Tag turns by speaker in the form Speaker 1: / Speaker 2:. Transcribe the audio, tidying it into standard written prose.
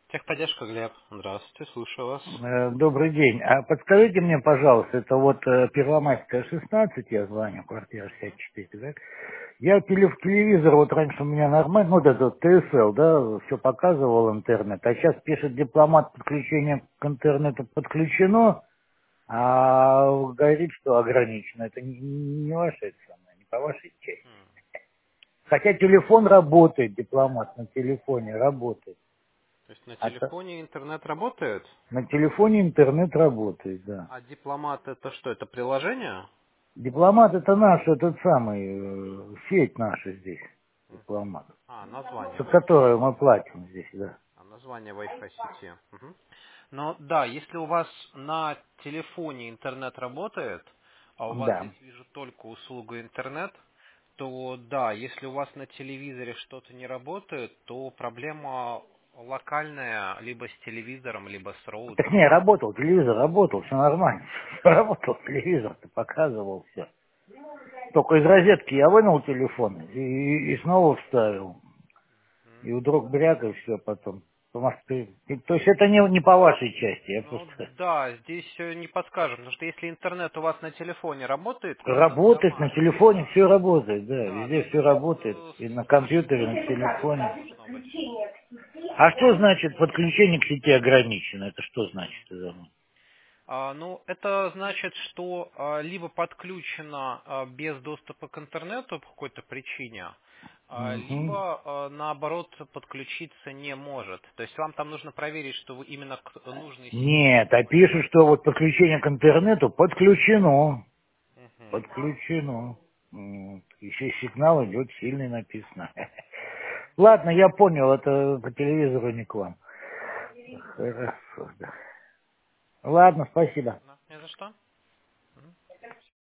Speaker 1: Техподдержка, Глеб. Здравствуйте, слушаю вас.
Speaker 2: Добрый день. А подскажите мне, пожалуйста, это вот Первомайская, 16, я звоню, квартира 64, да? Я телевизор, вот раньше у меня нормально, ну, вот этот ТСЛ, да, все показывал интернет, а сейчас пишет дипломат, подключение к интернету подключено, а говорит, что ограничено. Это не ваше, это самое, не по вашей части. Хотя телефон работает, дипломат на телефоне работает.
Speaker 1: То есть на
Speaker 2: А
Speaker 1: телефоне интернет работает?
Speaker 2: на телефоне интернет работает, да.
Speaker 1: А дипломат это что? Это приложение?
Speaker 2: Дипломат это наш, этот самый, сеть наша здесь, дипломат,
Speaker 1: Название
Speaker 2: за
Speaker 1: Wi-Fi
Speaker 2: которую мы
Speaker 1: сети.
Speaker 2: платим здесь, да.
Speaker 1: Название Wi-Fi сети. Мгм. Но да, если у вас на телефоне интернет работает, а у вас
Speaker 2: Да.
Speaker 1: здесь вижу только услугу интернет, то да, если у вас на телевизоре что-то не работает, то проблема локальная либо с телевизором, либо с
Speaker 2: Так
Speaker 1: роутером.
Speaker 2: не, работал, телевизор работал, все нормально. Работал телевизор, ты показывал все. Только из розетки я вынул телефон и снова вставил. И вдруг бряк, и все потом. Потому что то есть это не по вашей части, я
Speaker 1: Ну
Speaker 2: просто
Speaker 1: да, здесь не подскажем, потому что если интернет у вас на телефоне работает, то это
Speaker 2: работает, на
Speaker 1: нормально.
Speaker 2: телефоне все работает, да,
Speaker 1: Да,
Speaker 2: везде все
Speaker 1: значит,
Speaker 2: работает. И на компьютере, на
Speaker 1: подключение к сети
Speaker 2: телефоне.
Speaker 1: должно быть.
Speaker 2: А что значит подключение к сети ограничено? Это что значит?
Speaker 1: Ну, это значит, что либо подключено без доступа к интернету по какой-то причине,
Speaker 2: Мгм.
Speaker 1: либо наоборот подключиться не может. То есть вам там нужно проверить, что вы именно к нужной сети
Speaker 2: Нет, а пишут,
Speaker 1: подключаетесь.
Speaker 2: что вот подключение к интернету подключено.
Speaker 1: Мгм.
Speaker 2: Подключено. Еще сигнал идет сильный написано. Ладно, я понял, это по телевизору не к вам. Хорошо, да. Ладно, спасибо.